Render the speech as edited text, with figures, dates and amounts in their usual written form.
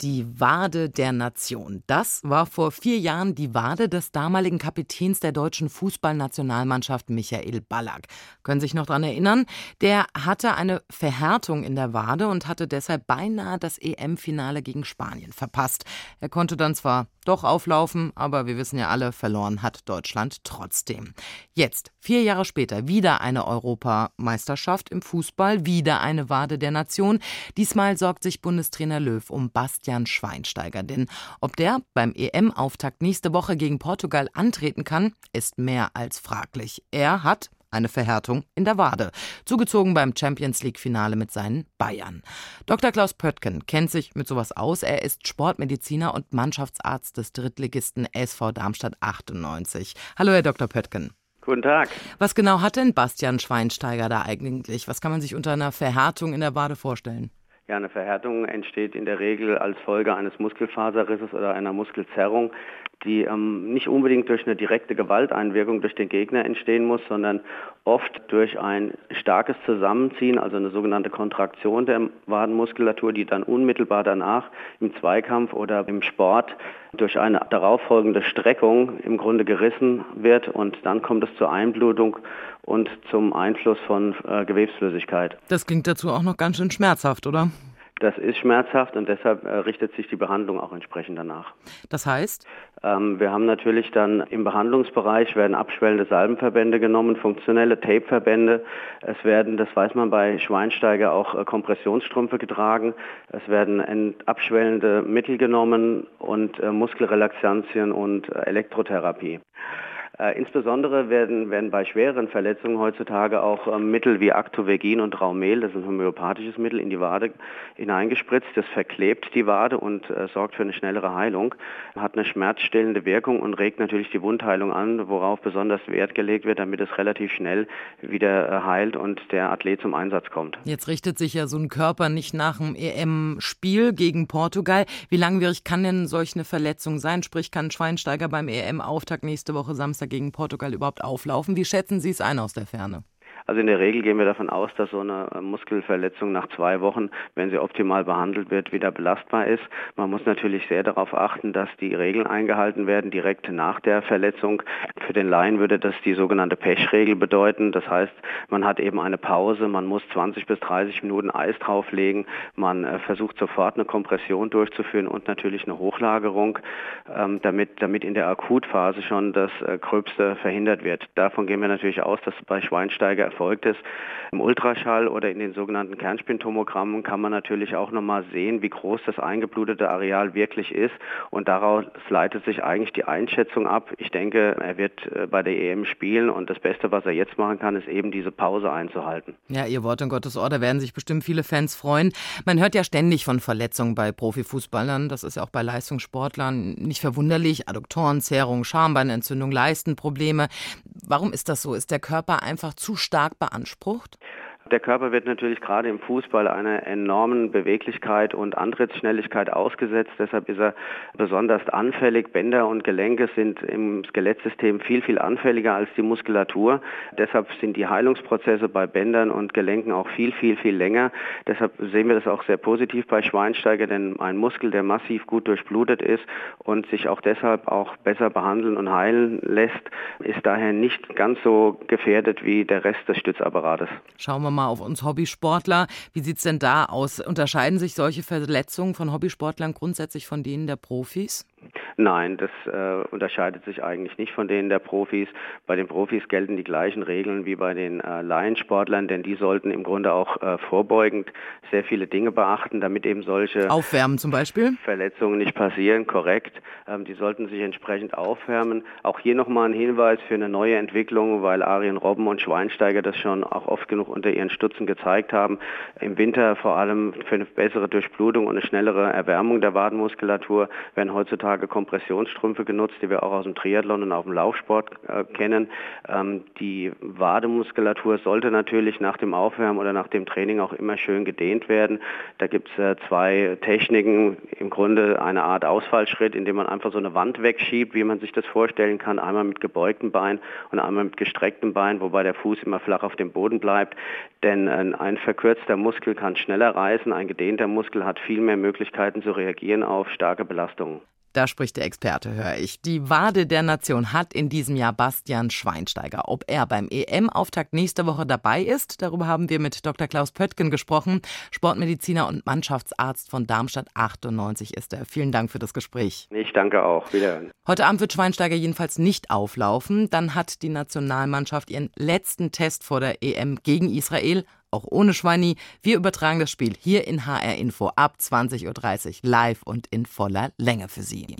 Die Wade der Nation. Das war vor 4 Jahren die Wade des damaligen Kapitäns der deutschen Fußballnationalmannschaft Michael Ballack. Können Sie sich noch daran erinnern? Der hatte eine Verhärtung in der Wade und hatte deshalb beinahe das EM-Finale gegen Spanien verpasst. Er konnte dann zwar doch auflaufen, aber wir wissen ja alle, verloren hat Deutschland trotzdem. Jetzt, 4 Jahre später, wieder eine Europameisterschaft im Fußball, wieder eine Wade der Nation. Diesmal sorgt sich Bundestrainer Löw um Bastian Schweinsteiger. Denn ob der beim EM-Auftakt nächste Woche gegen Portugal antreten kann, ist mehr als fraglich. Er hat eine Verhärtung in der Wade, zugezogen beim Champions-League-Finale mit seinen Bayern. Dr. Klaus Pöttgen kennt sich mit sowas aus. Er ist Sportmediziner und Mannschaftsarzt des Drittligisten SV Darmstadt 98. Hallo, Herr Dr. Pöttgen. Guten Tag. Was genau hat denn Bastian Schweinsteiger da eigentlich? Was kann man sich unter einer Verhärtung in der Wade vorstellen? Ja, eine Verhärtung entsteht in der Regel als Folge eines Muskelfaserrisses oder einer Muskelzerrung, die nicht unbedingt durch eine direkte Gewalteinwirkung durch den Gegner entstehen muss, sondern oft durch ein starkes Zusammenziehen, also eine sogenannte Kontraktion der Wadenmuskulatur, die dann unmittelbar danach im Zweikampf oder im Sport durch eine darauffolgende Streckung im Grunde gerissen wird und dann kommt es zur Einblutung und zum Einfluss von Gewebsflüssigkeit. Das klingt dazu auch noch ganz schön schmerzhaft, oder? Das ist schmerzhaft und deshalb richtet sich die Behandlung auch entsprechend danach. Das heißt? Wir haben natürlich dann im Behandlungsbereich werden abschwellende Salbenverbände genommen, funktionelle Tapeverbände. Es werden, das weiß man bei Schweinsteiger, auch Kompressionsstrümpfe getragen. Es werden abschwellende Mittel genommen und Muskelrelaxantien und Elektrotherapie. Insbesondere werden bei schwereren Verletzungen heutzutage auch Mittel wie Actovegin und Raumel, das ist ein homöopathisches Mittel, in die Wade hineingespritzt. Das verklebt die Wade und sorgt für eine schnellere Heilung, hat eine schmerzstillende Wirkung und regt natürlich die Wundheilung an, worauf besonders Wert gelegt wird, damit es relativ schnell wieder heilt und der Athlet zum Einsatz kommt. Jetzt richtet sich ja so ein Körper nicht nach dem EM-Spiel gegen Portugal. Wie langwierig kann denn solch eine Verletzung sein? Sprich, kann Schweinsteiger beim EM-Auftakt nächste Woche Samstag gegen Portugal überhaupt auflaufen? Wie schätzen Sie es ein aus der Ferne? Also in der Regel gehen wir davon aus, dass so eine Muskelverletzung nach 2 Wochen, wenn sie optimal behandelt wird, wieder belastbar ist. Man muss natürlich sehr darauf achten, dass die Regeln eingehalten werden, direkt nach der Verletzung. Für den Laien würde das die sogenannte Pechregel bedeuten. Das heißt, man hat eben eine Pause, man muss 20 bis 30 Minuten Eis drauflegen, man versucht sofort eine Kompression durchzuführen und natürlich eine Hochlagerung, damit in der Akutphase schon das Gröbste verhindert wird. Davon gehen wir natürlich aus, dass bei Schweinsteiger erfolgt ist. Im Ultraschall oder in den sogenannten Kernspintomogrammen kann man natürlich auch nochmal sehen, wie groß das eingeblutete Areal wirklich ist und daraus leitet sich eigentlich die Einschätzung ab. Ich denke, er wird bei der EM spielen und das Beste, was er jetzt machen kann, ist eben diese Pause einzuhalten. Ja, Ihr Wort in Gottes Ohr, da werden sich bestimmt viele Fans freuen. Man hört ja ständig von Verletzungen bei Profifußballern, das ist ja auch bei Leistungssportlern nicht verwunderlich. Adduktorenzerrung, Schambeinentzündung, Leistenprobleme. Warum ist das so? Ist der Körper einfach zu stark beansprucht? Der Körper wird natürlich gerade im Fußball einer enormen Beweglichkeit und Antrittsschnelligkeit ausgesetzt. Deshalb ist er besonders anfällig. Bänder und Gelenke sind im Skelettsystem viel, viel anfälliger als die Muskulatur. Deshalb sind die Heilungsprozesse bei Bändern und Gelenken auch viel, viel, viel länger. Deshalb sehen wir das auch sehr positiv bei Schweinsteiger, denn ein Muskel, der massiv gut durchblutet ist und sich auch deshalb auch besser behandeln und heilen lässt, ist daher nicht ganz so gefährdet wie der Rest des Stützapparates. Schauen wir mal auf uns Hobbysportler. Wie sieht es denn da aus? Unterscheiden sich solche Verletzungen von Hobbysportlern grundsätzlich von denen der Profis? Nein, das unterscheidet sich eigentlich nicht von denen der Profis. Bei den Profis gelten die gleichen Regeln wie bei den Laiensportlern, denn die sollten im Grunde auch vorbeugend sehr viele Dinge beachten, damit eben solche Aufwärmen zum Beispiel? Verletzungen nicht passieren, korrekt. Die sollten sich entsprechend aufwärmen. Auch hier nochmal ein Hinweis für eine neue Entwicklung, weil Arjen Robben und Schweinsteiger das schon auch oft genug unter ihren Stutzen gezeigt haben. Im Winter vor allem für eine bessere Durchblutung und eine schnellere Erwärmung der Wadenmuskulatur werden heutzutage Kompressionsstrümpfe genutzt, die wir auch aus dem Triathlon und auf dem Laufsport kennen. Die Wademuskulatur sollte natürlich nach dem Aufwärmen oder nach dem Training auch immer schön gedehnt werden. Da gibt es zwei Techniken, im Grunde eine Art Ausfallschritt, indem man einfach so eine Wand wegschiebt, wie man sich das vorstellen kann, einmal mit gebeugtem Bein und einmal mit gestrecktem Bein, wobei der Fuß immer flach auf dem Boden bleibt. Denn ein verkürzter Muskel kann schneller reißen, ein gedehnter Muskel hat viel mehr Möglichkeiten zu reagieren auf starke Belastungen. Da spricht der Experte, höre ich. Die Wade der Nation hat in diesem Jahr Bastian Schweinsteiger. Ob er beim EM-Auftakt nächste Woche dabei ist, darüber haben wir mit Dr. Klaus Pöttgen gesprochen. Sportmediziner und Mannschaftsarzt von Darmstadt 98 ist er. Vielen Dank für das Gespräch. Ich danke auch. Wiederhören. Heute Abend wird Schweinsteiger jedenfalls nicht auflaufen. Dann hat die Nationalmannschaft ihren letzten Test vor der EM gegen Israel. Auch ohne Schweini. Wir übertragen das Spiel hier in HR Info ab 20.30 Uhr live und in voller Länge für Sie.